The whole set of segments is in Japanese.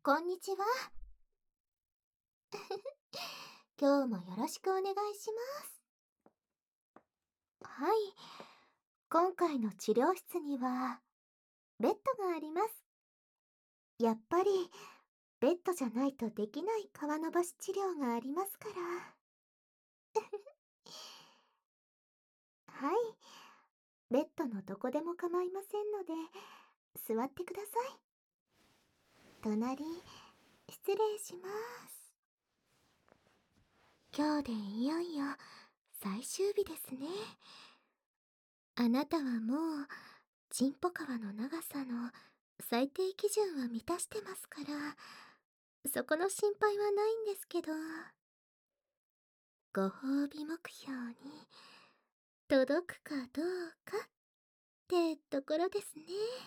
こんにちは。今日もよろしくお願いします。はい。今回の治療室には、ベッドがあります。やっぱり、ベッドじゃないとできない皮伸ばし治療がありますから。はい。ベッドのどこでも構いませんので、座ってください。隣、失礼します。今日でいよいよ最終日ですね。あなたはもう、チンポ皮の長さの最低基準は満たしてますから、そこの心配はないんですけど、ご褒美目標に届くかどうかってところですね。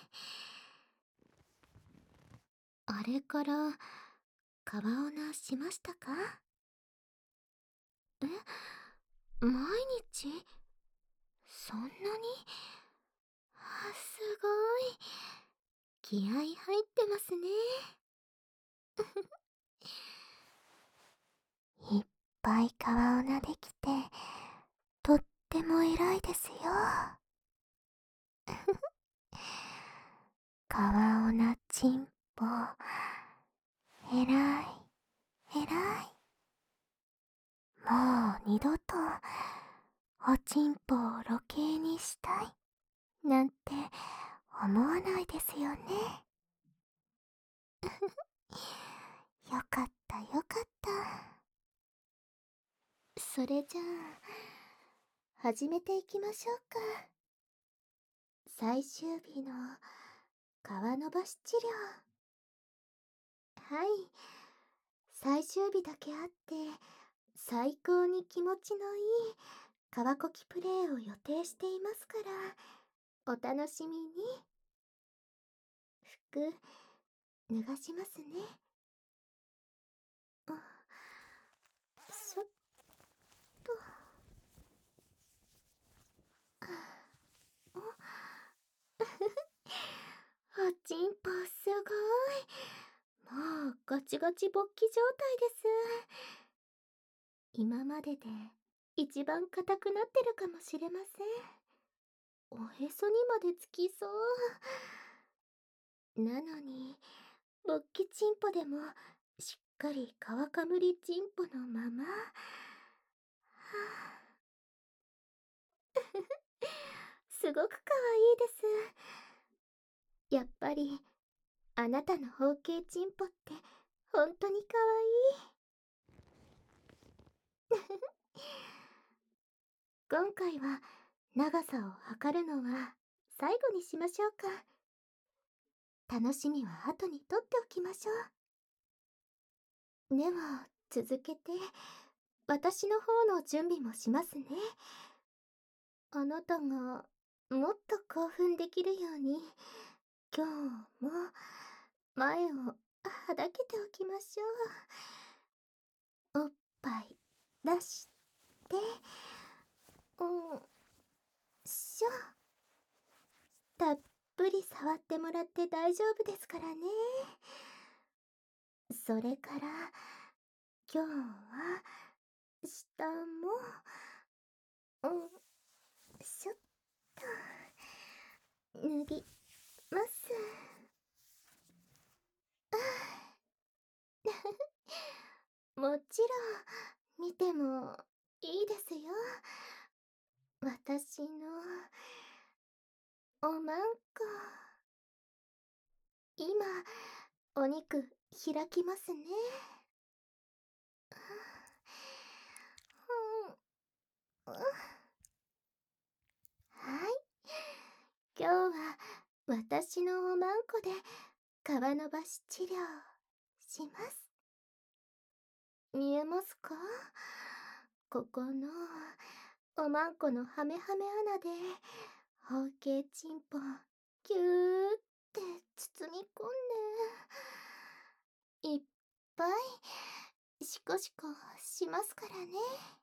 あれから皮オナしましたか？え、毎日？そんなに？すごい。気合入ってますね。いっぱい皮オナできて、とっても偉いですよ。皮オナチンポ、偉い、偉い。もう二度と、おちんぽを露形にしたい、なんて思わないですよね。よかったよかった。それじゃあ、始めていきましょうか。最終日の皮伸ばし治療。はい。最終日だけあって、最高に気持ちのいい皮こきプレイを予定していますから、お楽しみに。服、脱がしますね。あ、ちょっと。おちんぽすごい。もうガチガチ勃起状態です。今までで一番硬くなってるかもしれません。おへそにまでつきそう。なのに、勃起チンポでもしっかり皮かむりチンポのまま。はあ、すごくかわいいです。やっぱりあなたの包茎チンポって本当にかわいい。今回は長さを測るのは最後にしましょうか。楽しみは後にとっておきましょう。では続けて私の方の準備もしますね。あなたがもっと興奮できるように今日も前をはだけておきましょう。おっぱい出して、しょ。たっぷり触ってもらって大丈夫ですからね。それから今日は下もしょっと脱ぎます。もちろん見てもいいですよ。私のおまんこ。今お肉開きますね。うん、はい。今日は私のおまんこで皮伸ばし治療します。見えますか？ここのおまんこのハメハメ穴で包茎チンポキューって包み込んでいっぱいシコシコしますからね。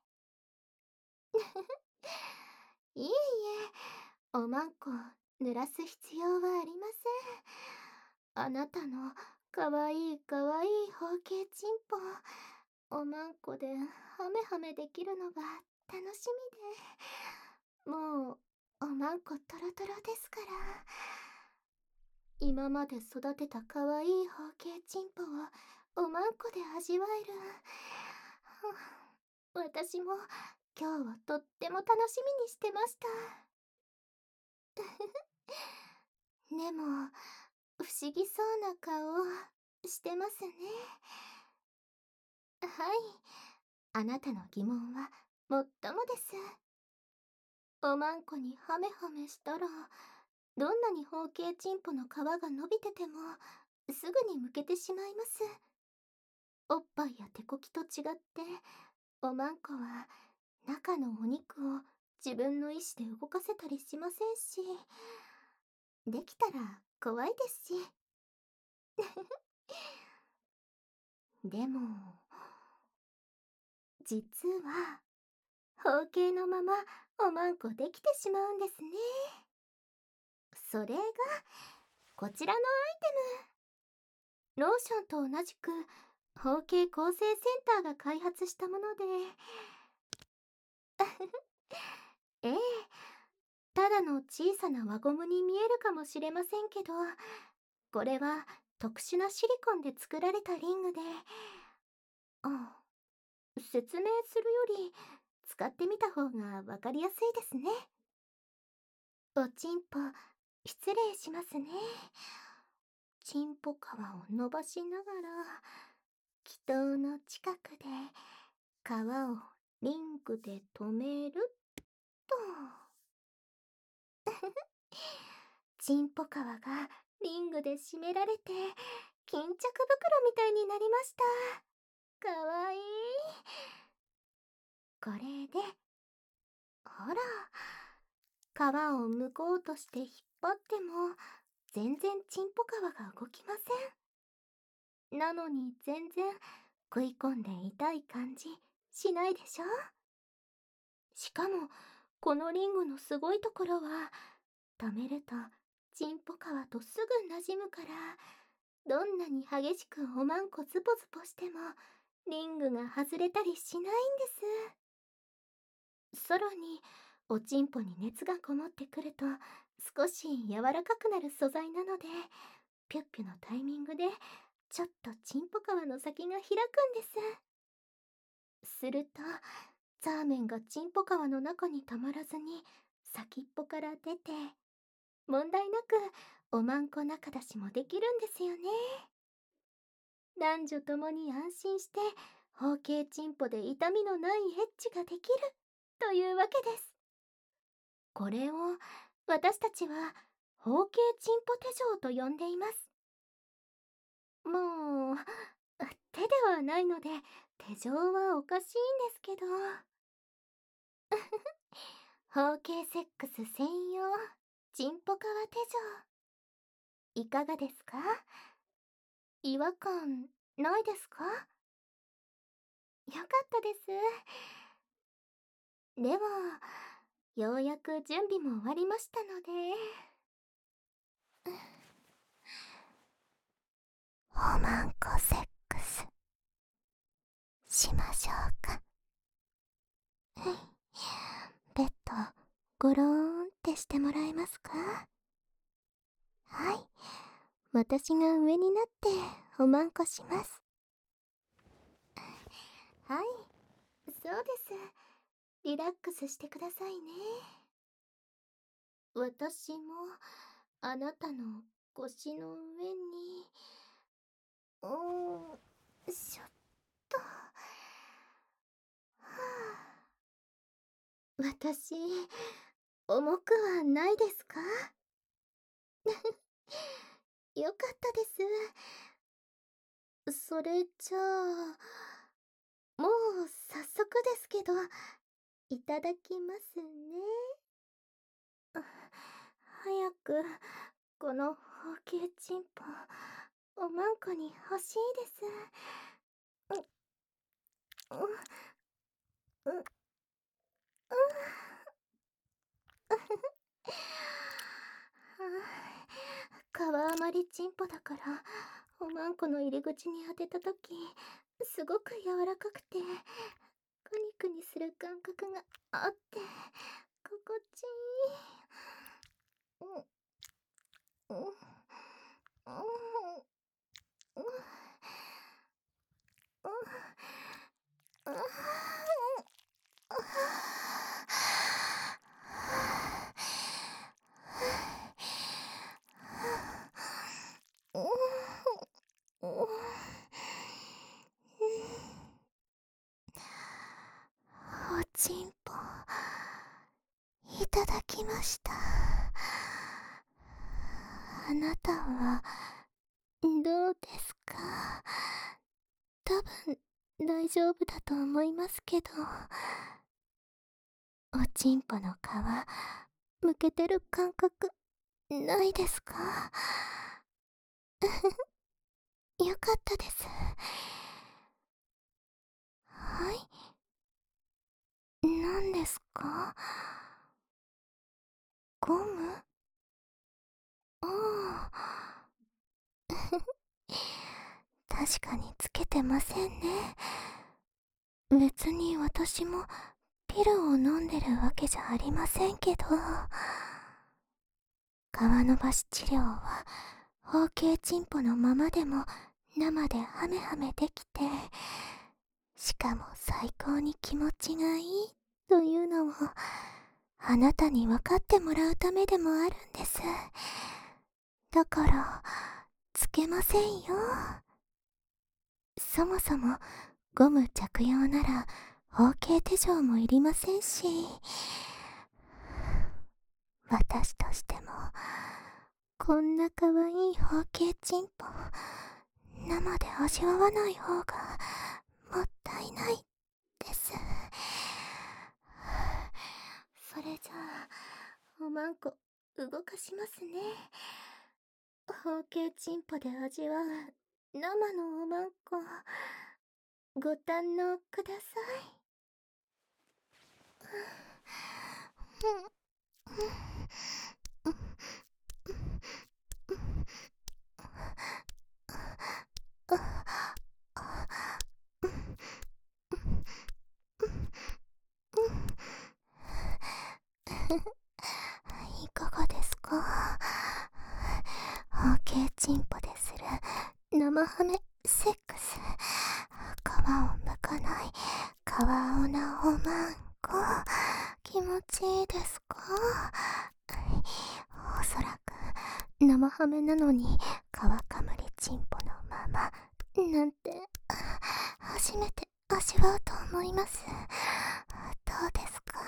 いえいえ、おまんこ濡らす必要はありません。あなたの皮かわいいかわいい包茎チンポ。おまんこでハメハメできるのが楽しみで。もう、おまんこトロトロですから。今まで育てたかわいい包茎チンポをおまんこで味わえる。私も今日はとっても楽しみにしてました。でも、不思議そうな顔してますね。はい。あなたの疑問はもっともです。おまんこにハメハメしたら、どんなに包茎チンポの皮が伸びてても、すぐにむけてしまいます。おっぱいや手こきと違って、おまんこは中のお肉を自分の意志で動かせたりしませんし、できたら怖いですし。でも、実は、包茎のままおまんこできてしまうんですね。それが、こちらのアイテム。ローションと同じく、包茎構成センターが開発したもので、ええ、ただの小さな輪ゴムに見えるかもしれませんけど、これは特殊なシリコンで作られたリングで、あ、説明するより使ってみた方がわかりやすいですね。おちんぽ、失礼しますね。ちんぽ皮を伸ばしながら、気筒の近くで皮をリングで留めると。ちんぽ皮がリングで締められて、巾着袋みたいになりました。かわいい。これで、ほら、皮を剥こうとして引っ張っても、全然ちんぽ皮が動きません。なのに全然食い込んで痛い感じしないでしょ。しかも、このリングのすごいところは、溜めるとちんぽ皮とすぐ馴染むから、どんなに激しくおまんこズポズポしても、リングが外れたりしないんです。さらに、おちんぽに熱がこもってくると、少し柔らかくなる素材なので、ピュッピュのタイミングで、ちょっとちんぽ皮の先が開くんです。すると、ザーメンがチンポ皮の中にたまらずに先っぽから出て、問題なくおまんこ仲出しもできるんですよね。男女ともに安心して包茎チンポで痛みのないエッチができるというわけです。これを私たちは包茎チンポ手錠と呼んでいます。もう手ではないので手錠はおかしいんですけど。包茎セックス専用チンポ皮手錠、いかがですか？違和感ないですか？よかったです。では、ようやく準備も終わりましたので、おまんこセックスしましょうか。ベッドゴローンってしてもらえますか？はい、私が上になっておまんこします。はい、そうです。リラックスしてくださいね。私もあなたの腰の上に、しょっと。私、重くはないですか？よかったです。それじゃあ、もう早速ですけど、いただきますね。早く、この包茎チンポ、おまんこに欲しいです。う、う、う、はあ、皮余りチンポだからおまんこの入り口に当てたとき、すごく柔らかくて、くにくにする感覚があって、心地いい。うん、うん、うん、うん、うん、うん、おちんぽいただきました。あなたはどうですか？多分大丈夫だと思いますけど、おちんぽの皮むけてる感覚ないですか？よかったです。はい、何ですか？ゴム？ああ。確かにつけてませんね。別に私もピルを飲んでるわけじゃありませんけど。皮伸ばし治療は包茎チンポのままでも生でハメハメできて、しかも最高に気持ちがいいというのをあなたに分かってもらうためでもあるんです。だからつけませんよ。そもそもゴム着用なら包茎手錠もいりませんし、私としてもこんな可愛い包茎チンポ生で味わわない方がもったいないです。それじゃあおまんこ動かしますね。包茎チンポで味わう生のおまんこ、ご堪能ください。いかがですか？包茎チンポでする生ハメセックス。皮を剥かない皮オナおまんこ、気持ちいいですか？おそらく生ハメなのに皮かむりチンポのままなんて初めて味わうと思います。どうですか？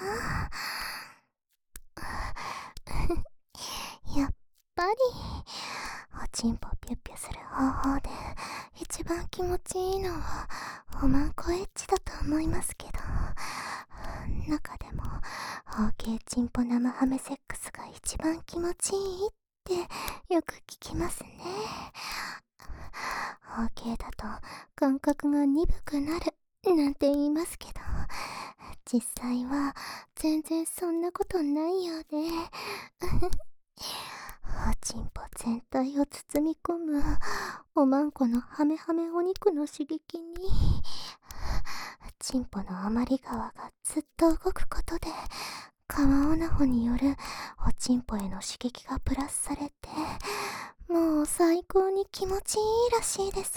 やっぱりおちんぽピュッピュする方法で一番気持ちいいのはおまんこエッチだと思いますけど、中でも包茎チンポ生ハメセックスが一番気持ちいいってよく聞きますね。包茎だと感覚が鈍くなるなんて言いますけど、実際は全然そんなことないようでおちんぽ全体を包み込むおまんこのハメハメお肉の刺激に、チンポの余り側がずっと動くことで皮オナホによるおちんぽへの刺激がプラスされて、もう最高に気持ちいいらしいです。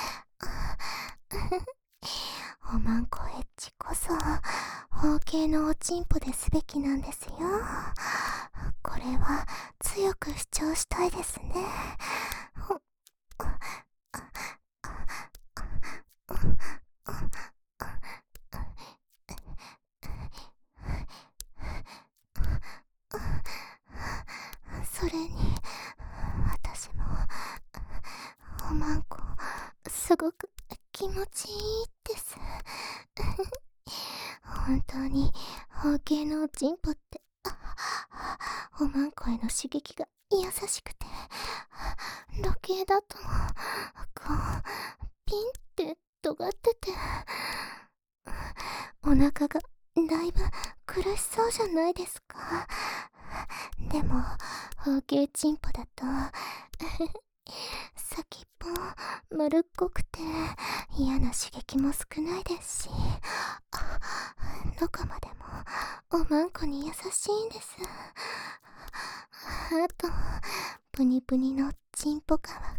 おまんこエッチこそ包茎のおちんぽですべきなんですよ。これは強く主張したいですね。それに私もおまんこすごく気持ちいいです。本当に包茎のおちんぽっておまんこへの刺激が優しくて、時計だとこうピンって尖ってて、お腹がだいぶ苦しそうじゃないですか。でも包茎チンポだと先っぽ丸っこくて嫌な刺激も少ないですし、どこまでもおまんこに優しいんです。あと、プニプニのチンポ皮が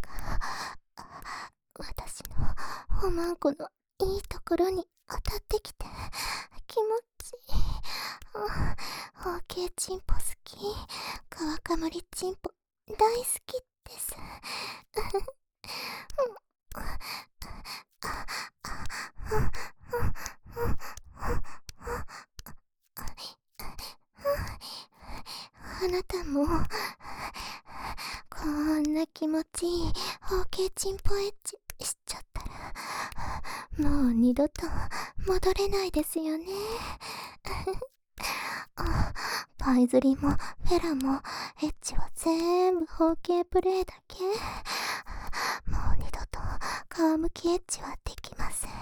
私のおまんこのいいところに当たってきて気持ちいい。包茎チンポ好き、川かむりチンポ大好きです。あなたもこんな気持ちいい包茎チンポエッチしちゃったらもう二度と戻れないですよね。パイズリもフェラもエッチは全部包茎プレイだけ。もう二度と皮むきエッチはできません。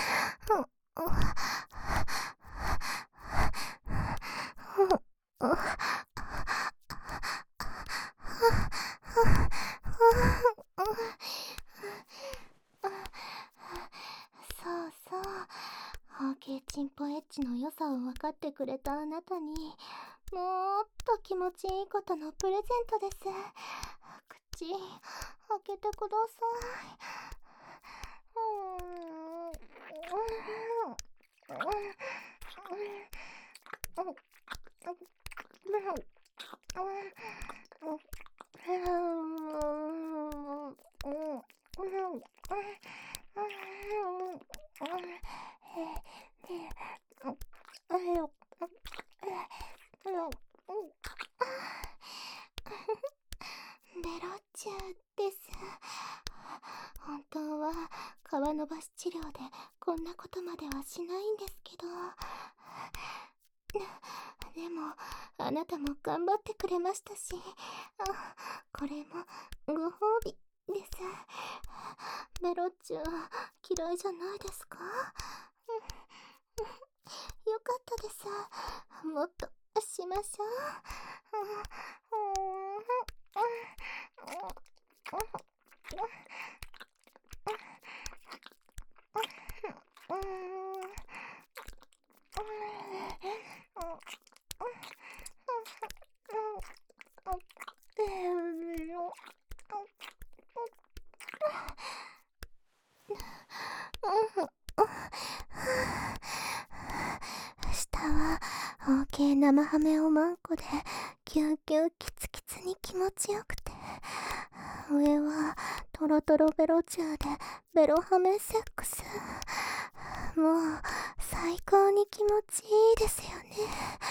そうそう、包茎チンポエッチの良さを分かってくれたあなたにもっと気持ちいいことのプレゼントです。口開けてください。ベロチューです。本当は皮伸ばし治療でこんなことまではしないんですけど、でもあなたも頑張ってくれましたし、これもご褒美です。ベロチュー嫌いじゃないですか？よかったです。もっとしましょう。下は包茎生ハメおまんこでキュンキュンキツキツに気持ちよくて、上はトロトロベロチューでベロハメセックス。もう最高に気持ちいいですよね。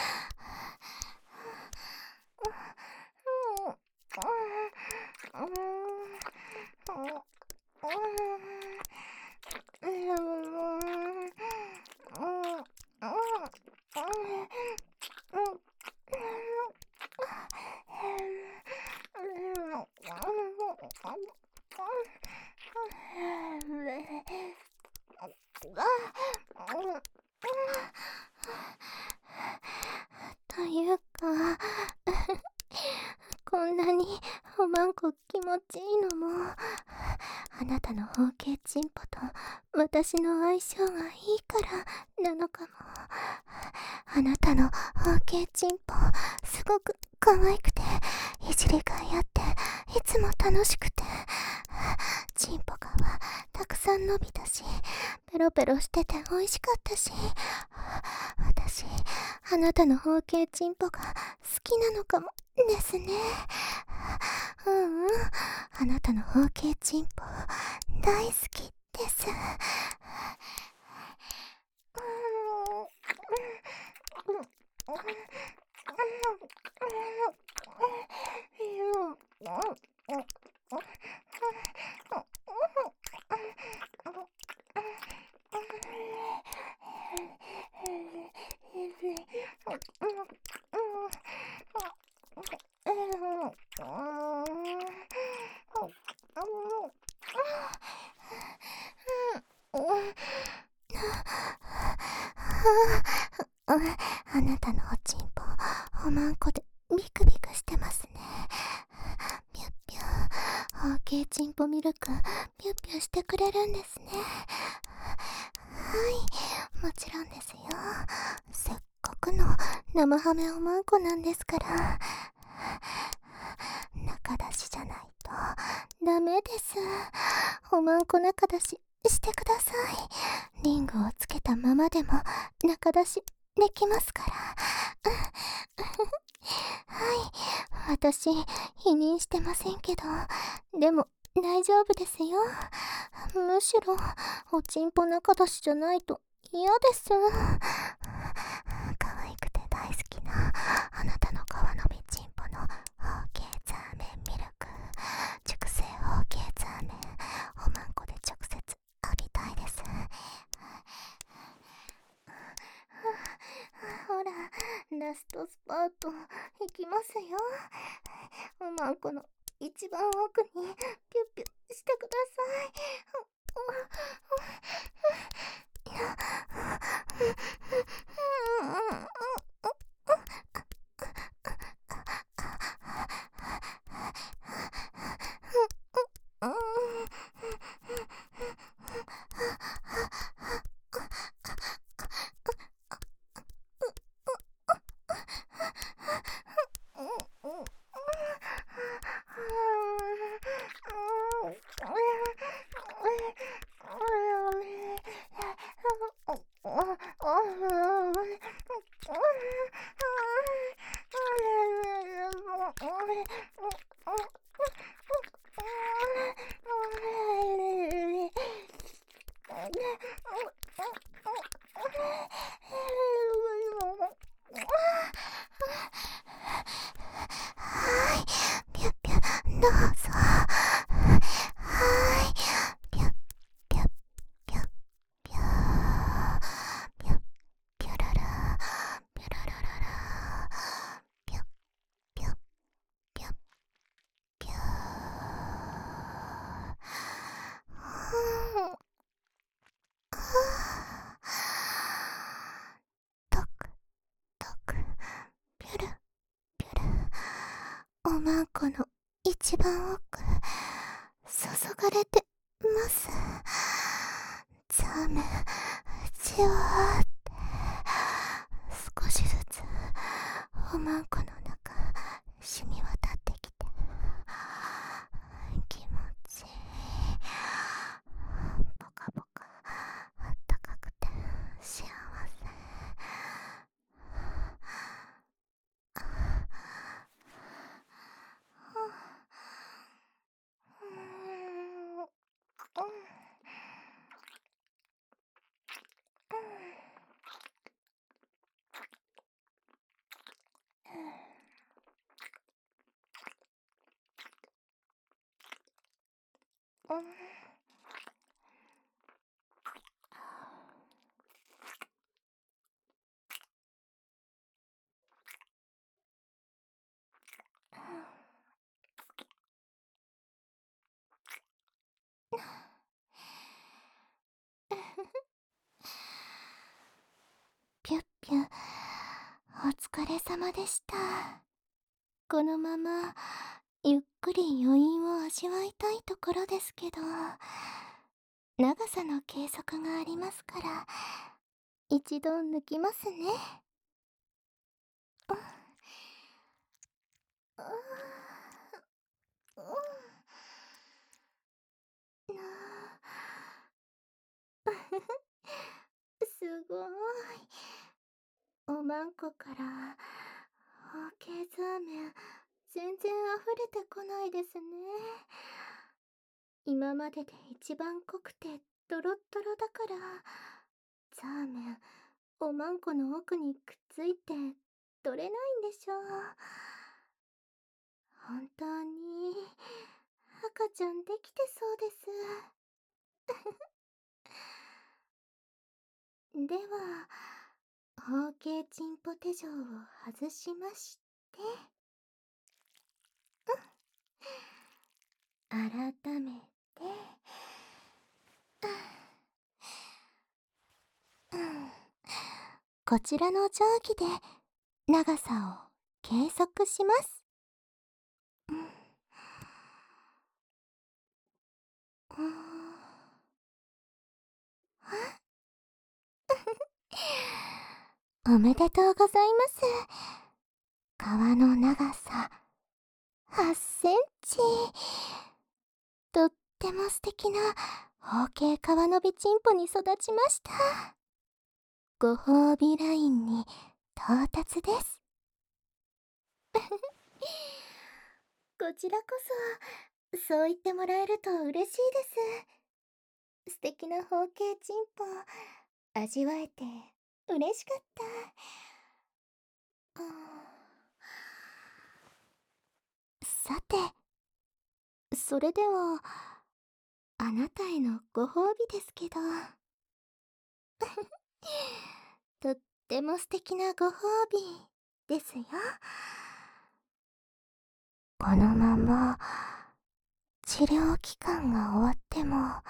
というかこんなにおまんこ気持ちいいのもあなたの包茎チンポと私の相性がいいからなのかも。あなたの包茎チンポすごく可愛くていじりがいあっていつも楽しくて、チンポがたくさん伸びたしペロペロしてて美味しかったし、私あなたの包茎チンポが好きなのかもですね。あなたの包茎チンポ大好きです。あなたのおちんぽおまんこでビクビクしてますね。ピュッピュッ。包計チンポミルクピュッピュしてくれるんですね。はい、もちろんですよ。せっかくの生ハメおまんこなんですから。中出しじゃないとダメです。おまんこ中出ししてください。リングをつけたままでも中出しできますから。はい、私否認してませんけど、でも大丈夫ですよ。むしろおちんぽ中出しじゃないと嫌です。可愛くて大好きなあなたの皮のみちんぽの OK ザーメンミルク、熟成 OK ザーメンおまんこで直接浴びたいです。ほら、ラストスパートいきますよ。おまんこの一番奥にピュッピュしてください。はい、ピュッピュどうぞ。はい、ピュッピュッピュッピューピュッピュララピュララララピュッピュッピュッピュー。トクトクピュルピュル。おまんこの一番奥注がれてます。ザーメンじわーって少しずつおまんこの中染み渡ってきて気持ちいい。ポカポカあったかくて幸せ。ピュッピュ、お疲れ様でした。このままゆっくり余韻を味わいたいところですけど、長さの計測がありますから一度抜きますね。すごい。おまんこからOKザーメン全然溢れてこないですね。今までで一番濃くてドロッドロだからザーメンおまんこの奥にくっついて取れないんでしょう。本当に赤ちゃんできてそうです。では包茎チンポ手錠を外しまして、改めてこちらの定規で長さを計測します。 おめでとうございます。皮の長さ8センチ。とっても素敵な方形皮のびチンポに育ちました。ご褒美ラインに到達です。こちらこそ、そう言ってもらえると嬉しいです。素敵な方形チンポ、味わえて嬉しかった。さて、それでは、あなたへのご褒美ですけど。とっても素敵なご褒美ですよ。このまま治療期間が終わっても、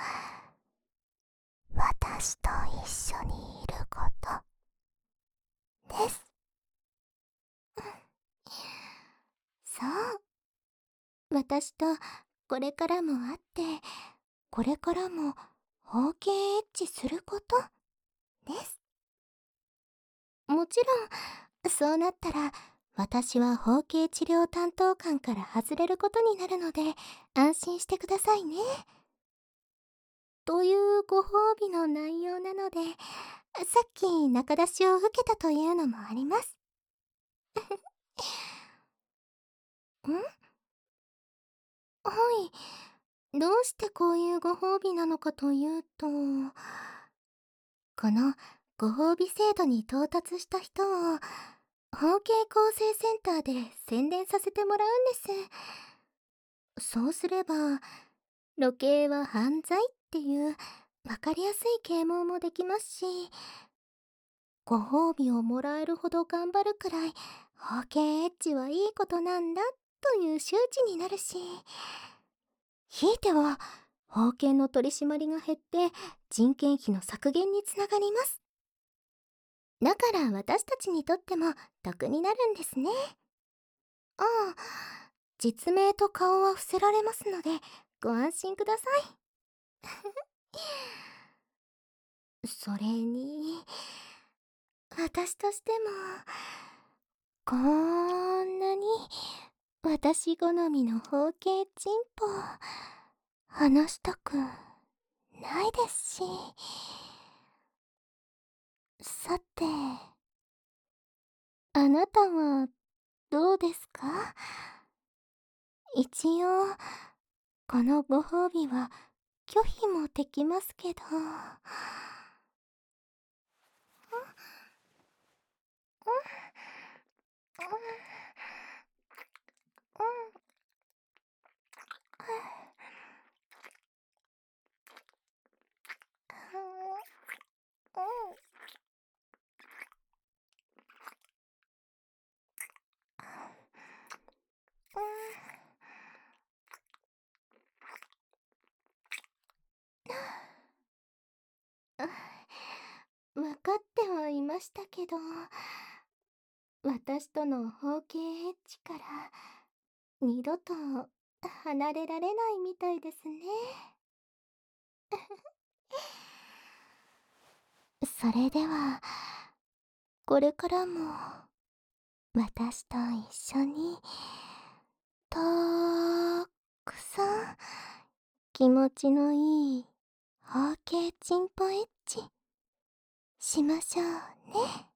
私と一緒にいることです。そう。私とこれからも会って、これからも包茎エッチすることです。もちろん、そうなったら、私は包茎治療担当官から外れることになるので、安心してくださいね。というご褒美の内容なので、さっき仲出しを受けたというのもあります。はい。どうしてこういうご褒美なのかというと、このご褒美制度に到達した人を、包茎構成センターで宣伝させてもらうんです。そうすれば、露刑は犯罪っていうわかりやすい啓蒙もできますし、ご褒美をもらえるほど頑張るくらい、包茎エッチはいいことなんだという周知になるし、ひいては、法権の取り締まりが減って人件費の削減につながります。だから私たちにとっても得になるんですね。ああ、実名と顔は伏せられますのでご安心ください。それに、私としても、こんなに私好みの包茎チンポ話したくないですし。さて、あなたはどうですか？一応、このご褒美は拒否もできますけど。わかってはいましたけど、私との包茎エッチから二度と離れられないみたいですね。それでは、これからも私と一緒にたくさん気持ちのいい包茎チンポエッチしましょうね。